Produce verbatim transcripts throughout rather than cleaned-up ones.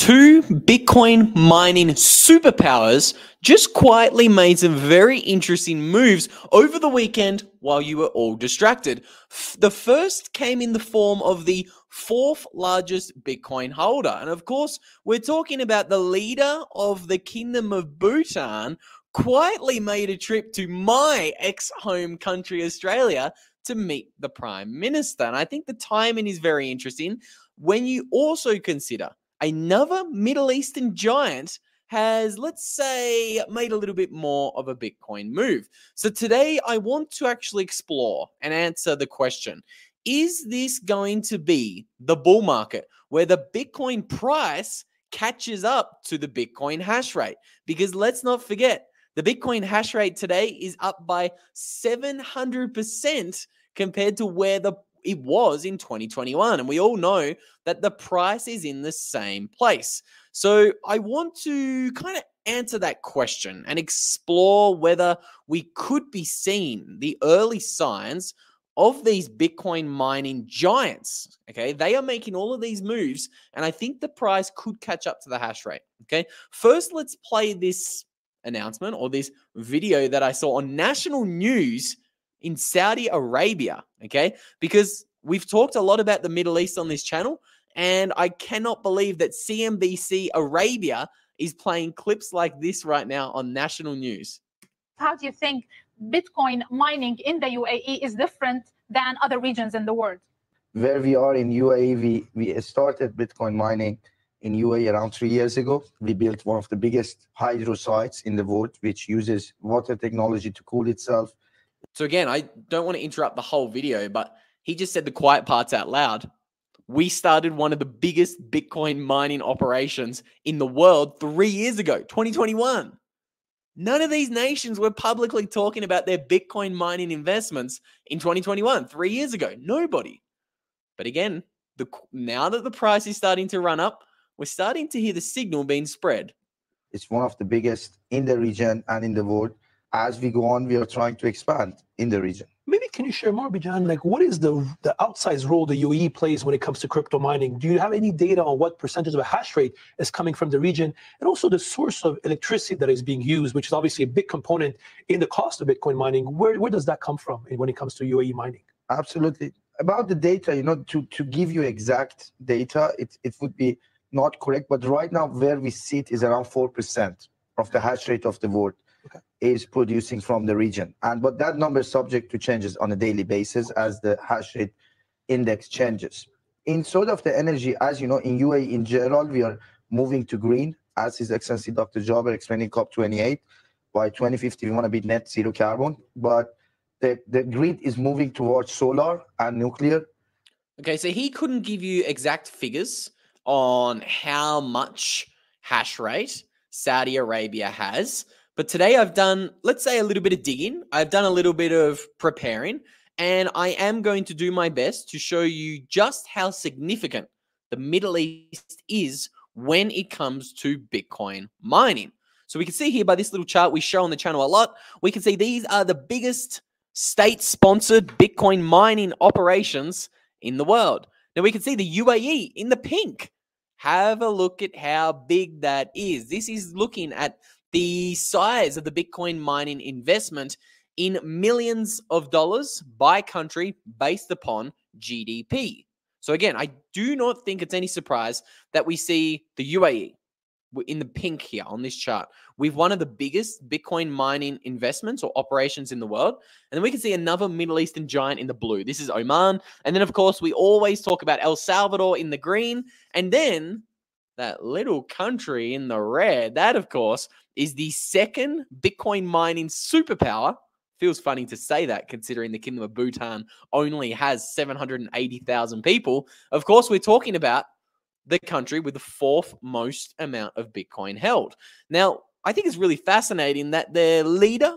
two Bitcoin mining superpowers just quietly made some very interesting moves over the weekend while you were all distracted. The first came in the form of the fourth largest Bitcoin holder. And of course, we're talking about the leader of the Kingdom of Bhutan quietly made a trip to my ex-home country, Australia, to meet the Prime Minister. And I think the timing is very interesting when you also consider another Middle Eastern giant has, let's say, made a little bit more of a Bitcoin move. So today I want to actually explore and answer the question, is this going to be the bull market where the Bitcoin price catches up to the Bitcoin hash rate? Because let's not forget, the Bitcoin hash rate today is up by seven hundred percent compared to where the it was in twenty twenty-one. And we all know that the price is in the same place. So I want to kind of answer that question and explore whether we could be seeing the early signs of these Bitcoin mining giants. Okay, they are making all of these moves, and I think the price could catch up to the hash rate. Okay, first let's play this announcement or this video that I saw on national news in Saudi Arabia, okay? Because we've talked a lot about the Middle East on this channel, and I cannot believe that C N B C Arabia is playing clips like this right now on national news. How do you think Bitcoin mining in the U A E is different than other regions in the world? Where we are in U A E, we, we started Bitcoin mining in U A E around three years ago. We built one of the biggest hydro sites in the world, which uses water technology to cool itself. So again, I don't want to interrupt the whole video, but he just said the quiet parts out loud. We started one of the biggest Bitcoin mining operations in the world three years ago, twenty twenty-one. None of these nations were publicly talking about their Bitcoin mining investments in twenty twenty-one, three years ago. Nobody. But again, the, now that the price is starting to run up, we're starting to hear the signal being spread. It's one of the biggest in the region and in the world. As we go on, we are trying to expand in the region. Maybe can you share more, Bijan? Like, what is the the outsized role the U A E plays when it comes to crypto mining? Do you have any data on what percentage of a hash rate is coming from the region, and also the source of electricity that is being used, which is obviously a big component in the cost of Bitcoin mining? Where where does that come from when it comes to U A E mining? Absolutely. About the data, you know, to to give you exact data, it it would be not correct. But right now, where we sit is around four percent of the hash rate of the world. Okay. Is producing from the region, and but that number is subject to changes on a daily basis as the hash rate index changes. In sort of the energy, as you know, in U A E in general, we are moving to green, as His Excellency Doctor Jaber explaining COP twenty-eight. By twenty fifty, we want to be net zero carbon, but the, the grid is moving towards solar and nuclear. Okay, so he couldn't give you exact figures on how much hash rate Saudi Arabia has. But today I've done, let's say, a little bit of digging. I've done a little bit of preparing, and I am going to do my best to show you just how significant the Middle East is when it comes to Bitcoin mining. So we can see here by this little chart we show on the channel a lot, we can see these are the biggest state-sponsored Bitcoin mining operations in the world. Now we can see the U A E in the pink. Have a look at how big that is. This is looking at the size of the Bitcoin mining investment in millions of dollars by country based upon G D P. So again, I do not think it's any surprise that we see the U A E in the pink here on this chart with one of the biggest Bitcoin mining investments or operations in the world. And then we can see another Middle Eastern giant in the blue. This is Oman. And then, of course, we always talk about El Salvador in the green. And then that little country in the red, that, of course, is the second Bitcoin mining superpower. Feels funny to say that considering the Kingdom of Bhutan only has seven hundred eighty thousand people. Of course, we're talking about the country with the fourth most amount of Bitcoin held. Now, I think it's really fascinating that their leader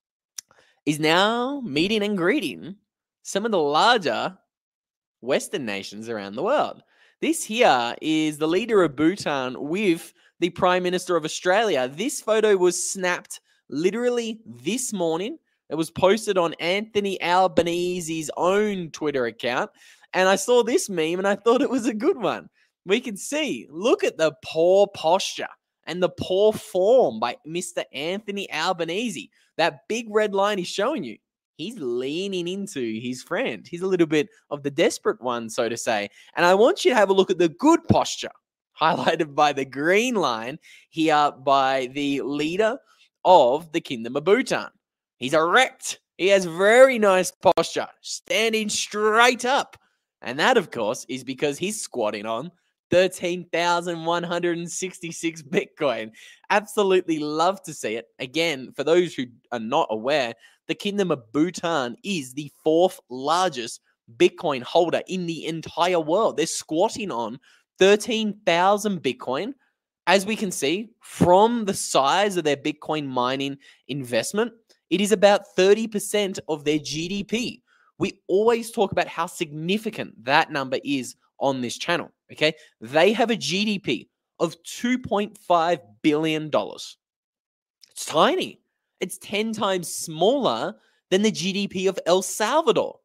is now meeting and greeting some of the larger Western nations around the world. This here is the leader of Bhutan with the Prime Minister of Australia. This photo was snapped literally this morning. It was posted on Anthony Albanese's own Twitter account. And I saw this meme and I thought it was a good one. we can see, look at the poor posture and the poor form by Mister Anthony Albanese. That big red line he's showing you. He's leaning into his friend. He's a little bit of the desperate one, so to say. And I want you to have a look at the good posture, highlighted by the green line here by the leader of the Kingdom of Bhutan. He's erect. He has very nice posture, standing straight up. And that, of course, is because he's squatting on thirteen thousand one hundred sixty-six Bitcoin. Absolutely love to see it. Again, for those who are not aware, the Kingdom of Bhutan is the fourth largest Bitcoin holder in the entire world. They're squatting on thirteen thousand Bitcoin. As we can see from the size of their Bitcoin mining investment, it is about thirty percent of their G D P. We always talk about how significant that number is on this channel, okay? They have a G D P of two point five billion dollars. It's tiny. It's ten times smaller than the G D P of El Salvador.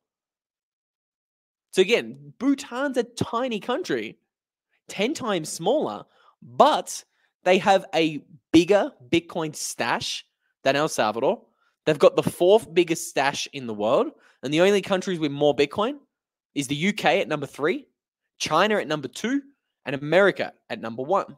So again, Bhutan's a tiny country, ten times smaller, but they have a bigger Bitcoin stash than El Salvador. They've got the fourth biggest stash in the world, and the only countries with more Bitcoin is the U K at number three, China at number two, and America at number one.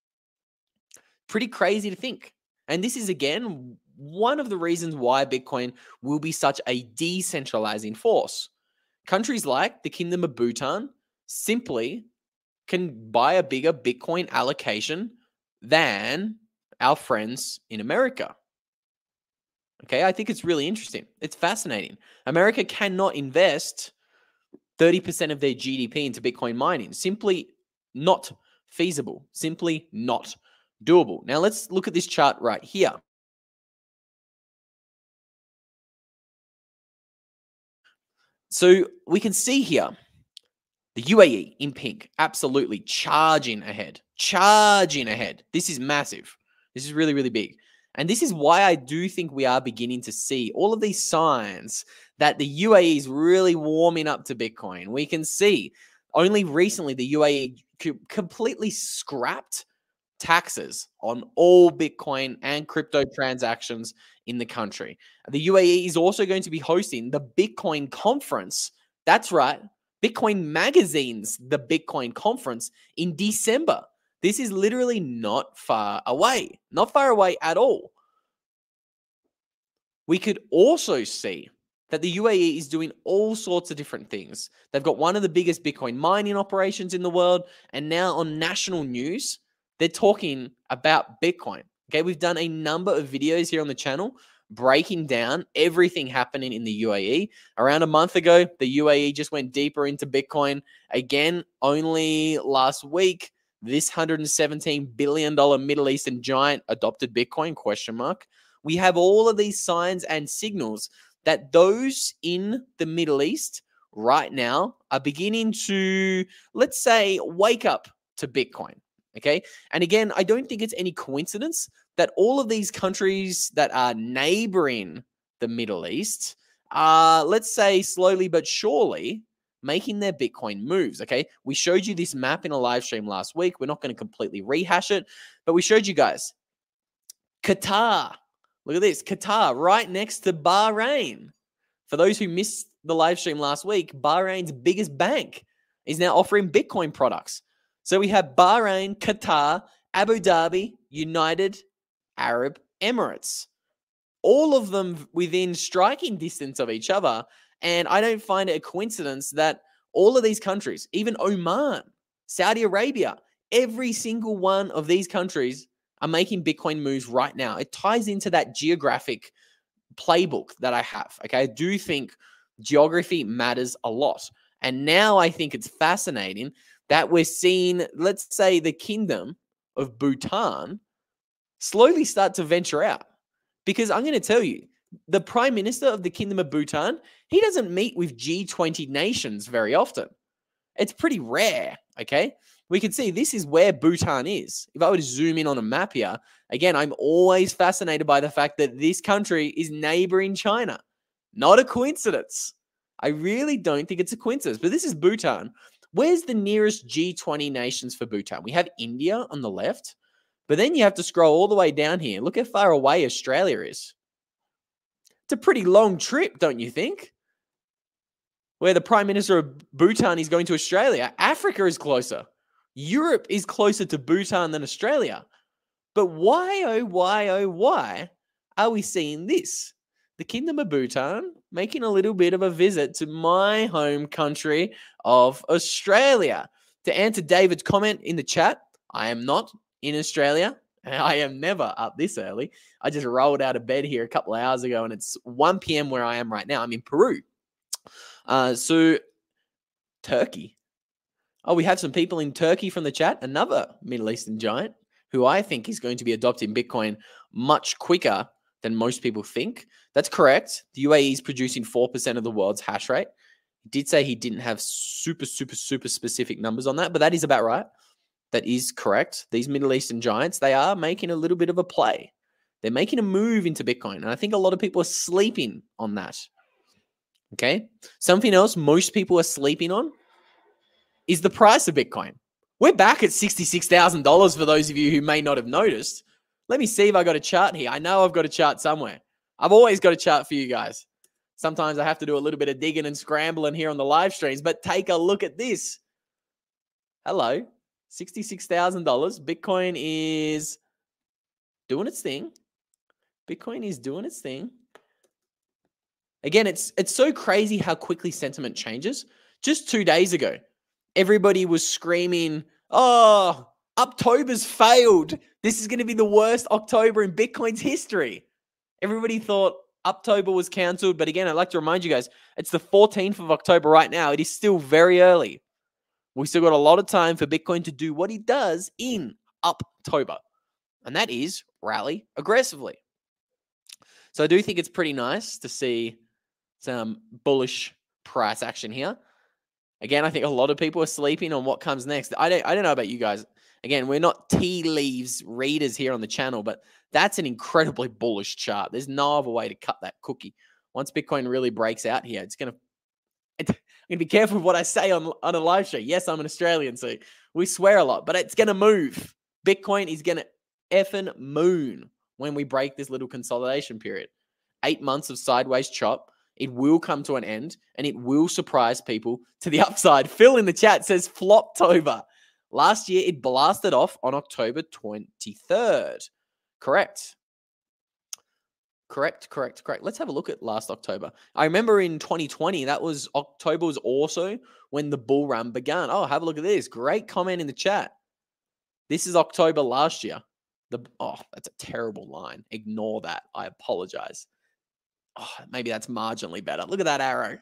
Pretty crazy to think. And this is, again, one of the reasons why Bitcoin will be such a decentralizing force. Countries like the Kingdom of Bhutan simply can buy a bigger Bitcoin allocation than our friends in America. Okay, I think it's really interesting. It's fascinating. America cannot invest thirty percent of their G D P into Bitcoin mining. Simply not feasible. Simply not doable. Now let's look at this chart right here. So we can see here the U A E in pink, absolutely charging ahead, charging ahead. This is massive. This is really, really big. And this is why I do think we are beginning to see all of these signs that the U A E is really warming up to Bitcoin. We can see only recently the U A E completely scrapped taxes on all Bitcoin and crypto transactions in the country. The U A E is also going to be hosting the Bitcoin conference. That's right. Bitcoin Magazine's The Bitcoin Conference in December. This is literally not far away. Not far away at all. We could also see that the U A E is doing all sorts of different things. They've got one of the biggest Bitcoin mining operations in the world, and now on national news, they're talking about Bitcoin. Okay, we've done a number of videos here on the channel breaking down everything happening in the U A E. Around a month ago, the U A E just went deeper into Bitcoin. Again, only last week, this one hundred seventeen billion dollars Middle Eastern giant adopted Bitcoin, question mark. We have all of these signs and signals that those in the Middle East right now are beginning to, let's say, wake up to Bitcoin. Okay. And again, I don't think it's any coincidence that all of these countries that are neighboring the Middle East are, let's say, slowly but surely making their Bitcoin moves. Okay. We showed you this map in a live stream last week. We're not going to completely rehash it, but we showed you guys Qatar. Look at this. Qatar right next to Bahrain. For those who missed the live stream last week, Bahrain's biggest bank is now offering Bitcoin products. So we have Bahrain, Qatar, Abu Dhabi, United Arab Emirates. All of them within striking distance of each other. And I don't find it a coincidence that all of these countries, even Oman, Saudi Arabia, every single one of these countries are making Bitcoin moves right now. It ties into that geographic playbook that I have. Okay, I do think geography matters a lot. And now I think it's fascinating that we're seeing, let's say, the Kingdom of Bhutan slowly start to venture out. Because I'm going to tell you, the Prime Minister of the Kingdom of Bhutan, he doesn't meet with G twenty nations very often. It's pretty rare, okay? We can see this is where Bhutan is. If I were to zoom in on a map here, again, I'm always fascinated by the fact that this country is neighboring China. Not a coincidence. I really don't think it's a coincidence, but this is Bhutan. Where's the nearest G twenty nations for Bhutan? We have India on the left, but then you have to scroll all the way down here. Look how far away Australia is. It's a pretty long trip, don't you think? Where the Prime Minister of Bhutan is going to Australia. Africa is closer. Europe is closer to Bhutan than Australia. But why, oh, why, oh, why are we seeing this? The Kingdom of Bhutan making a little bit of a visit to my home country of Australia. To answer David's comment in the chat, I am not in Australia. I am never up this early. I just rolled out of bed here a couple of hours ago, and it's one p.m. where I am right now. I'm in Peru. Uh, so, Turkey. Oh, we have some people in Turkey from the chat. Another Middle Eastern giant who I think is going to be adopting Bitcoin much quicker than most people think. That's correct. The U A E is producing four percent of the world's hash rate. He did say he didn't have super, super, super specific numbers on that, but that is about right. That is correct. These Middle Eastern giants, they are making a little bit of a play. They're making a move into Bitcoin, and I think a lot of people are sleeping on that. Okay? Something else most people are sleeping on is the price of Bitcoin. We're back at sixty-six thousand dollars for those of you who may not have noticed. Let me see if I got a chart here. I know I've got a chart somewhere. I've always got a chart for you guys. Sometimes I have to do a little bit of digging and scrambling here on the live streams, but take a look at this. Hello. sixty-six thousand dollars. Bitcoin is doing its thing. Bitcoin is doing its thing. Again, it's it's so crazy how quickly sentiment changes. Just two days ago, everybody was screaming, oh, October's failed. This is going to be the worst October in Bitcoin's history. Everybody thought October was cancelled. But again, I'd like to remind you guys, it's the fourteenth of October right now. It is still very early. We still got a lot of time for Bitcoin to do what it does in October. And that is rally aggressively. So I do think it's pretty nice to see some bullish price action here. Again, I think a lot of people are sleeping on what comes next. I don't, I don't know about you guys. Again, we're not tea leaves readers here on the channel, but that's an incredibly bullish chart. There's no other way to cut that cookie. Once Bitcoin really breaks out here, it's going to... I'm going to be careful with what I say on, on a live show. Yes, I'm an Australian, so we swear a lot, but it's going to move. Bitcoin is going to effing moon when we break this little consolidation period. Eight months of sideways chop. It will come to an end, and it will surprise people to the upside. Phil in the chat says Floptober. Last year, it blasted off on October twenty-third. Correct. Correct, correct, correct. Let's have a look at last October. I remember in twenty twenty, that was October was also when the bull run began. Oh, have a look at this. Great comment in the chat. This is October last year. The Oh, that's a terrible line. Ignore that. I apologize. Oh, maybe that's marginally better. Look at that arrow.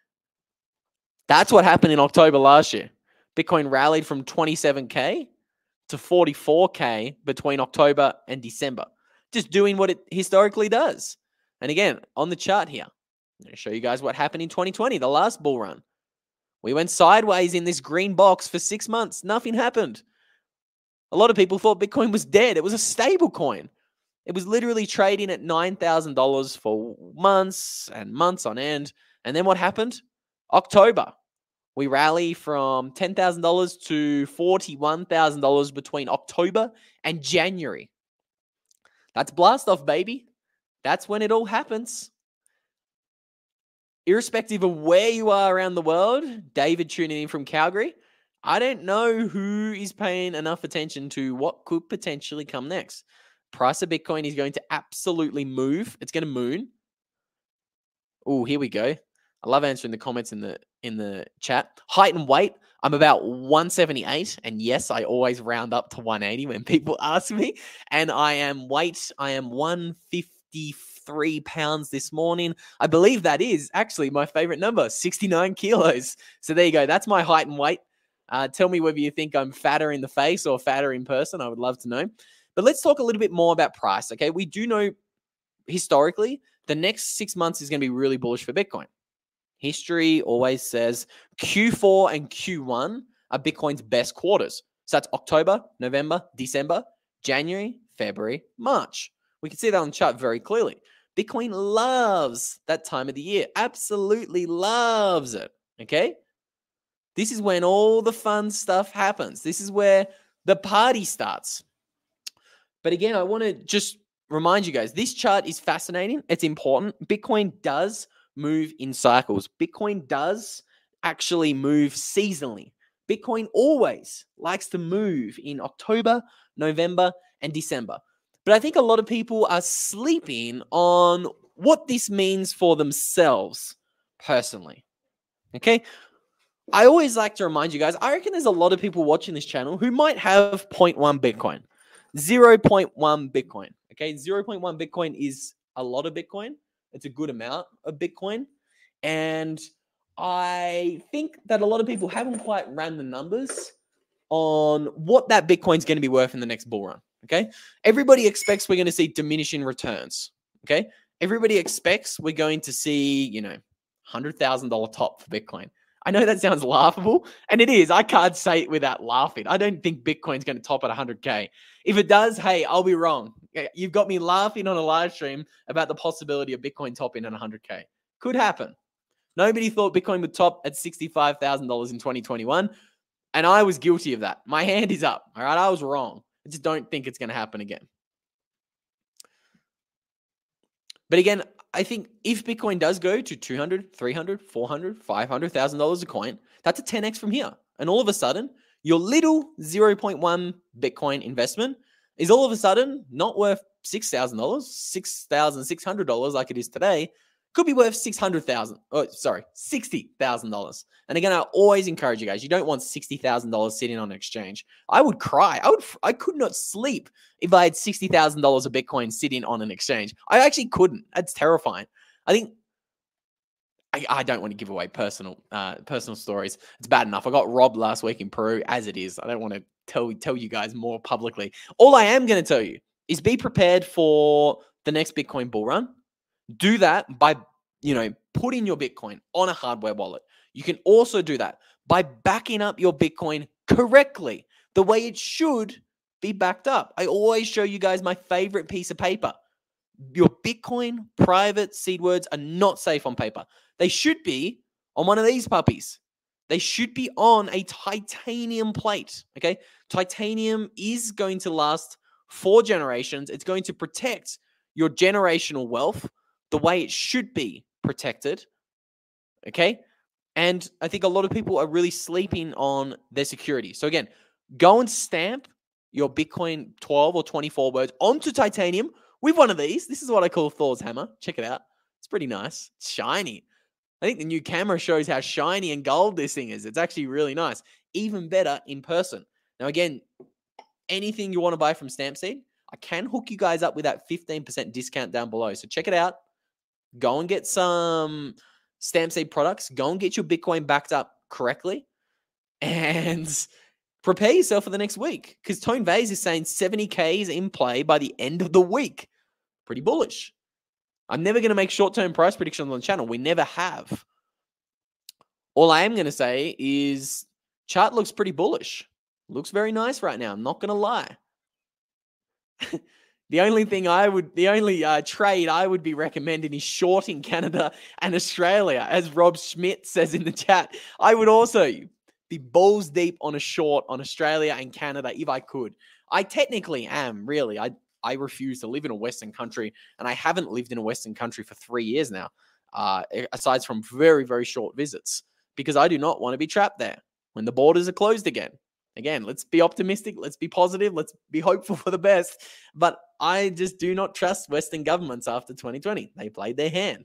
That's what happened in October last year. Bitcoin rallied from twenty-seven K to forty-four K between October and December. Just doing what it historically does. And again, on the chart here, I'm going to show you guys what happened in twenty twenty, the last bull run. We went sideways in this green box for six months. Nothing happened. A lot of people thought Bitcoin was dead. It was a stable coin. It was literally trading at nine thousand dollars for months and months on end. And then what happened? October. We rally from ten thousand dollars to forty-one thousand dollars between October and January. That's blast off, baby. That's when it all happens. Irrespective of where you are around the world, David tuning in from Calgary, I don't know who is paying enough attention to what could potentially come next. Price of Bitcoin is going to absolutely move. It's going to moon. Oh, here we go. I love answering the comments in the in the chat. Height and weight, I'm about one seventy-eight. And yes, I always round up to one eighty when people ask me. And I am weight, I am one fifty-three pounds this morning. I believe that is actually my favorite number, sixty-nine kilos. So there you go. That's my height and weight. Uh, tell me whether you think I'm fatter in the face or fatter in person. I would love to know. But let's talk a little bit more about price, okay? We do know historically the next six months is going to be really bullish for Bitcoin. History always says Q four and Q one are Bitcoin's best quarters. So that's October, November, December, January, February, March. We can see that on the chart very clearly. Bitcoin loves that time of the year. Absolutely loves it, okay? This is when all the fun stuff happens. This is where the party starts. But again, I want to just remind you guys, this chart is fascinating. It's important. Bitcoin does move in cycles. Bitcoin does actually move seasonally. Bitcoin always likes to move in October, November, and December. But I think a lot of people are sleeping on what this means for themselves personally. Okay? I always like to remind you guys, I reckon there's a lot of people watching this channel who might have zero point one Bitcoin. zero point one Bitcoin. Okay? zero point one Bitcoin is a lot of Bitcoin. It's a good amount of Bitcoin. And I think that a lot of people haven't quite ran the numbers on what that Bitcoin's going to be worth in the next bull run. Okay? Everybody expects we're going to see diminishing returns. Okay? Everybody expects we're going to see, you know, one hundred thousand dollars top for Bitcoin. I know that sounds laughable, and it is. I can't say it without laughing. I don't think Bitcoin's going to top at one hundred K. If it does, hey, I'll be wrong. You've got me laughing on a live stream about the possibility of Bitcoin topping at one hundred K. Could happen. Nobody thought Bitcoin would top at sixty-five thousand dollars in twenty twenty-one, and I was guilty of that. My hand is up, all right? I was wrong. I just don't think it's going to happen again. But again, I think if Bitcoin does go to two hundred, three hundred, four hundred, five hundred thousand dollars a coin, that's a ten X from here. And all of a sudden, your little zero point one Bitcoin investment is all of a sudden not worth six thousand dollars, six thousand six hundred dollars like it is today. Could be worth six hundred thousand dollars. Oh, sorry, sixty thousand dollars. And again, I always encourage you guys, you don't want sixty thousand dollars sitting on an exchange. I would cry. I would. I could not sleep if I had sixty thousand dollars of Bitcoin sitting on an exchange. I actually couldn't. That's terrifying. I think I, I don't want to give away personal uh, personal stories. It's bad enough. I got robbed last week in Peru as it is. I don't want to tell, tell you guys more publicly. All I am going to tell you is be prepared for the next Bitcoin bull run. Do that by, you know, putting your Bitcoin on a hardware wallet. You can also do that by backing up your Bitcoin correctly, the way it should be backed up. I always show you guys my favorite piece of paper. Your Bitcoin private seed words are not safe on paper. They should be on one of these puppies. They should be on a titanium plate, okay? Titanium is going to last four generations. It's going to protect your generational wealth the way it should be protected, okay? And I think a lot of people are really sleeping on their security. So again, go and stamp your Bitcoin twelve or twenty-four words onto titanium with one of these. This is what I call Thor's hammer. Check it out. It's pretty nice. It's shiny. I think the new camera shows how shiny and gold this thing is. It's actually really nice. Even better in person. Now again, anything you want to buy from StampSeed, I can hook you guys up with that fifteen percent discount down below. So check it out. Go and get some StampSeed products. Go and get your Bitcoin backed up correctly. And prepare yourself for the next week. Because Tone Vays is saying seventy K is in play by the end of the week. Pretty bullish. I'm never going to make short-term price predictions on the channel. We never have. All I am going to say is chart looks pretty bullish. Looks very nice right now. I'm not going to lie. The only thing I would, the only uh, trade I would be recommending is shorting Canada and Australia. As Rob Schmidt says in the chat, I would also be balls deep on a short on Australia and Canada if I could. I technically am, really. I, I refuse to live in a Western country, and I haven't lived in a Western country for three years now, uh, aside from very, very short visits, because I do not want to be trapped there when the borders are closed again. Again, let's be optimistic. Let's be positive. Let's be hopeful for the best. But I just do not trust Western governments after twenty twenty. They played their hand.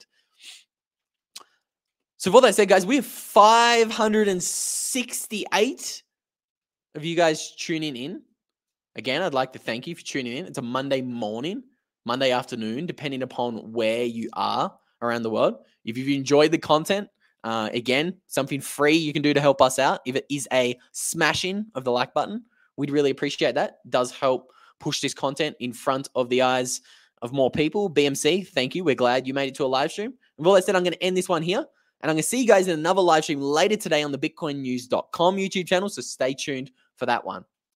So for that said, guys, we have five hundred sixty-eight of you guys tuning in. Again, I'd like to thank you for tuning in. It's a Monday morning, Monday afternoon, depending upon where you are around the world. If you've enjoyed the content, Uh, again, something free you can do to help us out. If it is a smashing of the like button, we'd really appreciate that. It does help push this content in front of the eyes of more people. B M C, thank you. We're glad you made it to a live stream. And with all that said, I'm going to end this one here. And I'm going to see you guys in another live stream later today on the bitcoin news dot com YouTube channel. So stay tuned for that one.